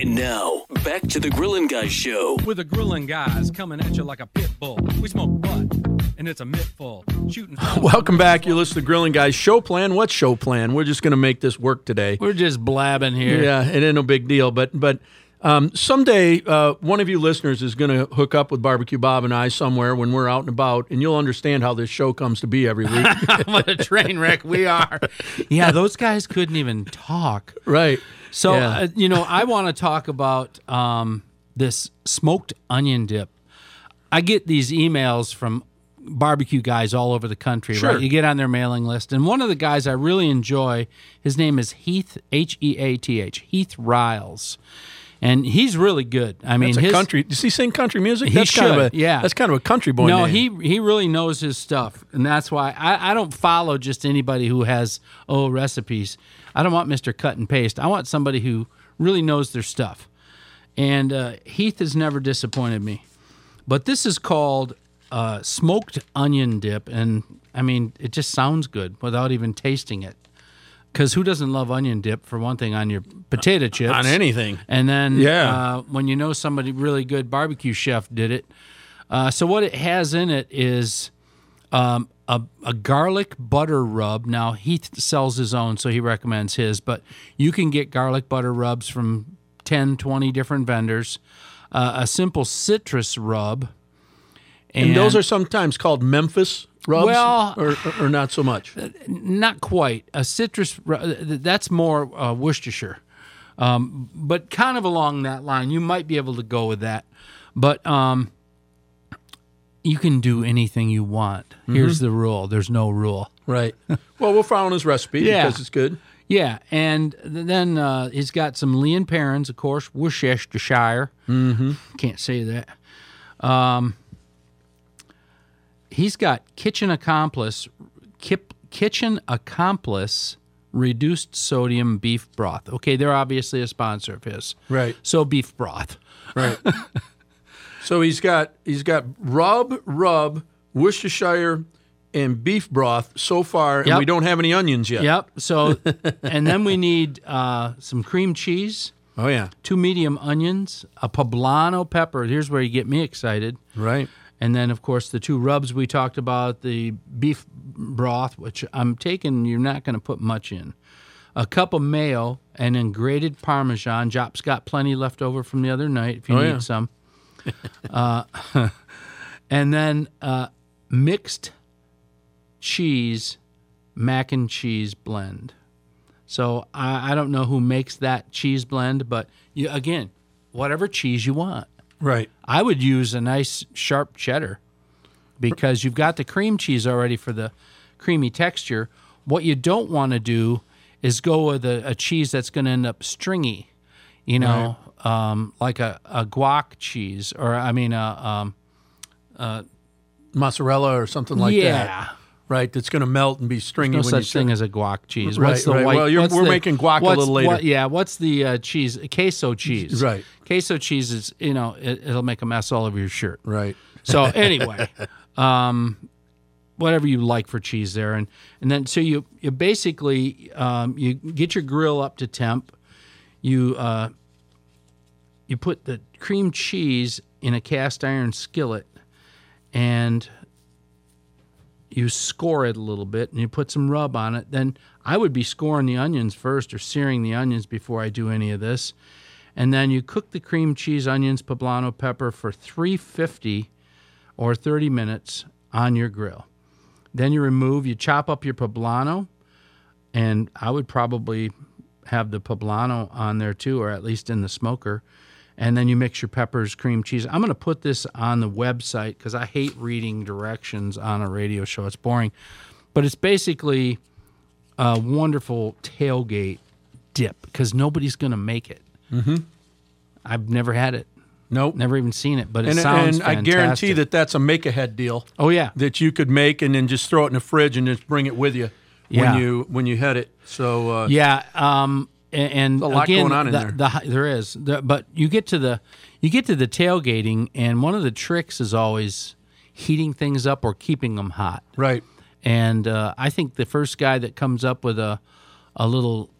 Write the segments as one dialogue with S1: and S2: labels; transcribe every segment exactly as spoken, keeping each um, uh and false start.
S1: And now, back to the Grillin' Guys Show.
S2: With the Grillin' Guys coming at you like a pit bull. We smoke butt, and it's a mittful. Shooting.
S3: Welcome back. You listen to Grillin' Guys. Show plan? What show plan? We're just going to make this work today.
S4: We're just blabbing here.
S3: Yeah, it ain't no big deal. But but um, someday, uh, one of you listeners is going to hook up with Barbecue Bob and I somewhere when we're out and about, and you'll understand how this show comes to be every week.
S4: What a train wreck we are. Yeah, those guys couldn't even talk.
S3: Right.
S4: So,
S3: Yeah.
S4: uh, you know, I want to talk about um, this smoked onion dip. I get these emails from barbecue guys all over the country,
S3: Sure.
S4: right? You get on their mailing list. And one of the guys I really enjoy, his name is Heath, H E A T H, Heath Riles. And he's really good. I mean,
S3: That's a
S4: his,
S3: country. Does he sing country music?
S4: He
S3: that's kind of
S4: should,
S3: a,
S4: yeah.
S3: That's kind of a country boy
S4: No,
S3: name.
S4: he he really knows his stuff, and that's why I, I don't follow just anybody who has oh recipes. I don't want Mister Cut and Paste. I want somebody who really knows their stuff. And uh, Heath has never disappointed me. But this is called uh, smoked onion dip, and I mean it just sounds good without even tasting it. Because who doesn't love onion dip, for one thing, on your potato chips?
S3: On anything.
S4: And then
S3: Yeah.
S4: uh, when you know somebody really good barbecue chef did it. Uh, so what it has in it is um, a, a garlic butter rub. Now, Heath sells his own, so he recommends his. But you can get garlic butter rubs from ten, twenty different vendors. Uh, a simple citrus rub.
S3: And, those are sometimes called Memphis rubs,
S4: Well-
S3: or, or, or not so much.
S4: Not quite. A citrus, that's more uh, Worcestershire. Um, but kind of along that line. You might be able to go with that. But um, you can do anything you want. Here's the rule. There's no rule.
S3: Right. Well, we'll follow his recipe
S4: Yeah.
S3: because it's good.
S4: Yeah, and th- then uh, he's got some Leon Perrins, of course, Worcestershire. Mm-hmm. Can't say that. Um, he's got Kitchen Accomplice, Kip, Kitchen Accomplice reduced sodium beef broth. Okay, they're obviously a sponsor of his.
S3: Right.
S4: So beef broth.
S3: Right. So he's got he's got rub, rub, Worcestershire, and beef broth so far, and
S4: Yep.
S3: we don't have any onions yet.
S4: Yep. So, and then we need uh, some cream cheese,
S3: Oh yeah.
S4: two medium onions, a poblano pepper. Here's where you get me excited.
S3: Right.
S4: And then, of course, the two rubs we talked about, the beef broth, which I'm taking, you're not going to put much in. A cup of mayo, and then grated Parmesan. Jop's got plenty left over from the other night if you
S3: Oh,
S4: need
S3: yeah.
S4: some. uh, and then uh, mixed cheese, mac and cheese blend. So I, I don't know who makes that cheese blend, but you, again, whatever cheese you want.
S3: Right.
S4: I would use a nice sharp cheddar because you've got the cream cheese already for the creamy texture. What you don't want to do is go with a, a cheese that's going to end up stringy, you know, um, like a, a guac cheese or, I mean, a, um,
S3: Mozzarella or something like
S4: yeah.
S3: that. Right. That's going to melt and be stringy.
S4: No
S3: when
S4: such
S3: you
S4: thing
S3: serve-
S4: as a guac cheese.
S3: Right,
S4: What's the
S3: right.
S4: white?
S3: Well, you're-
S4: what's
S3: we're
S4: the-
S3: making guac a
S4: what's-
S3: little later.
S4: what- yeah. What's the uh, cheese? Queso cheese.
S3: Right.
S4: Queso cheese is, you know, it, it'll make a mess all over your shirt.
S3: Right.
S4: So anyway, um, whatever you like for cheese there, and and then so you you basically um, you get your grill up to temp. You uh, you put the cream cheese in a cast iron skillet, and you score it a little bit, and you put some rub on it. Then I would be scoring the onions first or searing the onions before I do any of this. And then you cook the cream cheese, onions, poblano pepper for three fifty or thirty minutes on your grill. Then you remove, you chop up your poblano, and I would probably have the poblano on there too, or at least in the smoker. And then you mix your peppers, cream cheese. I'm going to put this on the website because I hate reading directions on a radio show. It's boring. But it's basically a wonderful tailgate dip because nobody's going to make it. Mm-hmm. I've never had it.
S3: Nope.
S4: Never even seen it, but it
S3: And,
S4: sounds
S3: and I
S4: fantastic.
S3: guarantee that that's a make-ahead deal
S4: Oh, yeah.
S3: that you could make and then just throw it in the fridge and just bring it with you
S4: Yeah.
S3: when you when you head it. So uh,
S4: Yeah, um, and, and
S3: There's a lot
S4: again,
S3: going on in
S4: the,
S3: there.
S4: The, there is, the, but you get to the you get to the tailgating, and one of the tricks is always heating things up or keeping them hot.
S3: right.
S4: And uh, I think the first guy that comes up with a a little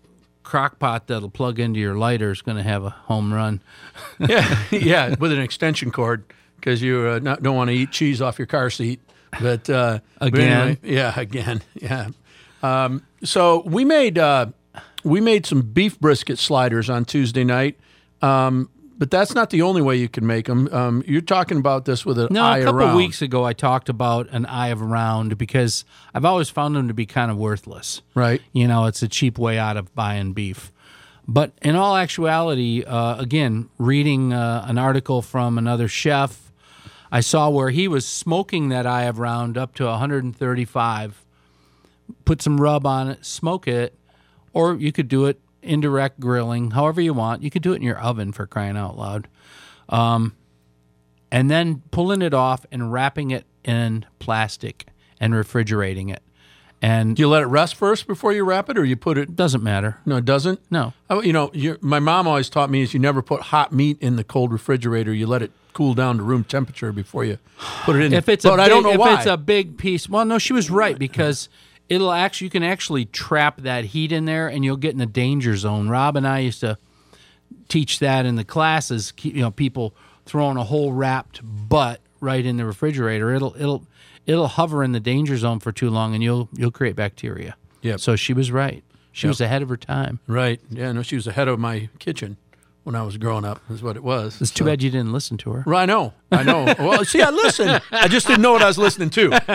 S4: crock pot that'll plug into your lighter is going to have a home run.
S3: Yeah, yeah, with an extension cord because you uh, not, don't want to eat cheese off your car seat. But uh,
S4: Again?
S3: but anyway, yeah, again, yeah. Um, so we made uh, we made some beef brisket sliders on Tuesday night. Um, But that's not the only way you can make them. Um, you're talking about this with an
S4: No,
S3: eye
S4: a couple
S3: around.
S4: of weeks ago I talked about an eye of round because I've always found them to be kind of worthless.
S3: Right.
S4: You know, it's a cheap way out of buying beef. But in all actuality, uh, again, reading uh, an article from another chef, I saw where he was smoking that eye of round up to one thirty-five, put some rub on it, smoke it, or you could do it indirect grilling, however you want. You could do it in your oven, for crying out loud. Um, and then pulling it off and wrapping it in plastic and refrigerating it. And
S3: Do you let it rest first before you wrap it, or you put it?
S4: it doesn't matter.
S3: No, it doesn't.
S4: No.
S3: Oh, you know, you my mom always taught me is you never put hot meat in the cold refrigerator. You let it cool down to room temperature before you put it in.
S4: If it's
S3: but
S4: a big,
S3: I don't know
S4: if
S3: why.
S4: it's a big piece, well, no, she was right because it'll actually you can actually trap that heat in there, and you'll get in the danger zone. Rob and I used to teach that in the classes. You know, people throwing a whole wrapped butt right in the refrigerator. It'll it'll it'll hover in the danger zone for too long, and you'll you'll create bacteria.
S3: Yep.
S4: So she was right. She
S3: Yep.
S4: was ahead of her time.
S3: Right. Yeah. No, she was ahead of my kitchen when I was growing up. Is what it was.
S4: It's too bad you didn't listen to her.
S3: Right, I know. I know. Well, see, I listened. I just didn't know what I was listening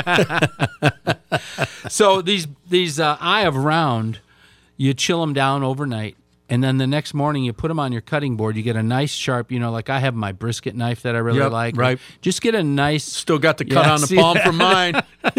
S3: to.
S4: So these these uh, eye of round, you chill them down overnight, and then the next morning you put them on your cutting board. You get a nice sharp, you know, like I have my brisket knife that I really
S3: Yep,
S4: like.
S3: right.
S4: Just get a nice.
S3: Still got the cut
S4: Yeah,
S3: on the
S4: see
S3: palm
S4: that?
S3: from mine.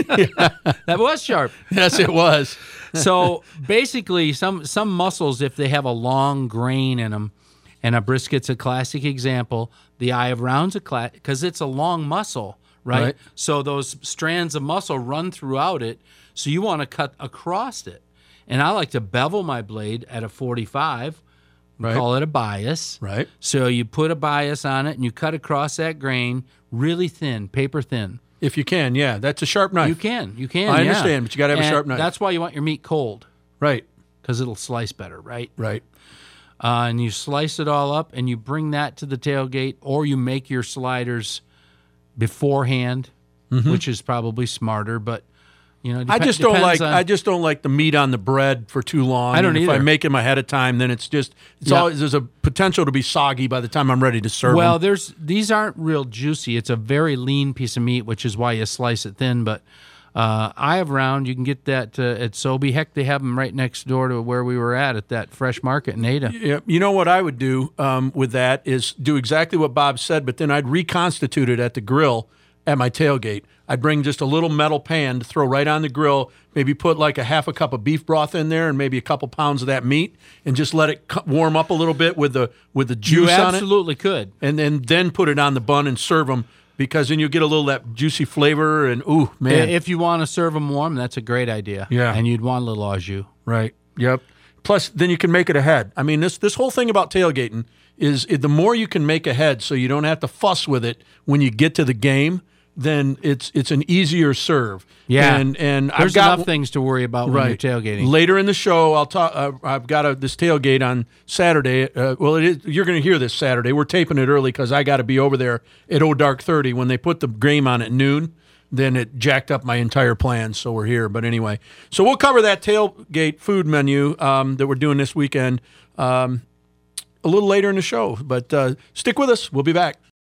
S4: That was sharp.
S3: Yes, it was.
S4: So basically, some some mussels, if they have a long grain in them, and a brisket's a classic example. The eye of round's a class because it's a long muscle, right?
S3: Right.
S4: So those strands of muscle run throughout it. So you want to cut across it. And I like to bevel my blade at a forty-five. We
S3: Right.
S4: call it a bias.
S3: Right.
S4: So you put a bias on it and you cut across that grain really thin, paper thin.
S3: If you can, yeah. That's a sharp knife.
S4: You can, you can.
S3: I
S4: yeah.
S3: understand, but you gotta have a
S4: And
S3: sharp knife.
S4: That's why you want your meat cold
S3: Right.
S4: because it'll slice better, right?
S3: Right.
S4: Uh, and you slice it all up, and you bring that to the tailgate, or you make your sliders beforehand, which is probably smarter. But you know,
S3: Mm-hmm. I
S4: depe-
S3: just don't
S4: depends
S3: like
S4: on-
S3: I just don't like the meat on the bread for too long.
S4: I don't
S3: And If I
S4: either.
S3: make them ahead of time, then it's just it's
S4: Yeah.
S3: always there's a potential to be soggy by the time I'm ready to serve
S4: Well,
S3: them.
S4: there's these aren't real juicy. It's a very lean piece of meat, which is why you slice it thin. But uh, eye of round, you can get that uh, at Sobe. Heck, they have them right next door to where we were at at that fresh market in Ada.
S3: Yeah, you know what I would do um, with that is do exactly what Bob said, but then I'd reconstitute it at the grill at my tailgate. I'd bring just a little metal pan to throw right on the grill, maybe put like a half a cup of beef broth in there and maybe a couple pounds of that meat, and just let it cu- warm up a little bit with the with the
S4: You
S3: juice on it,
S4: absolutely could.
S3: and then then put it on the bun and serve them, because then you get a little of that juicy flavor, and ooh, man.
S4: If you want to serve them warm, that's a great idea.
S3: Yeah.
S4: And you'd want a little au jus.
S3: Right. Yep. Plus, then you can make it ahead. I mean, this this whole thing about tailgating is it, the more you can make ahead, so you don't have to fuss with it when you get to the game. Then it's it's an easier serve.
S4: Yeah.
S3: And and
S4: There's
S3: I've got
S4: enough things to worry about when
S3: right
S4: you're tailgating.
S3: later in the show. I'll talk. Uh, I've got a, this tailgate on Saturday. Uh, well, it is. You're going to hear this Saturday. We're taping it early because I got to be over there at O Dark thirty when they put the game on at noon. Then it jacked up my entire plan, so we're here. But anyway, so we'll cover that tailgate food menu um, that we're doing this weekend um, a little later in the show. But uh, stick with us. We'll be back.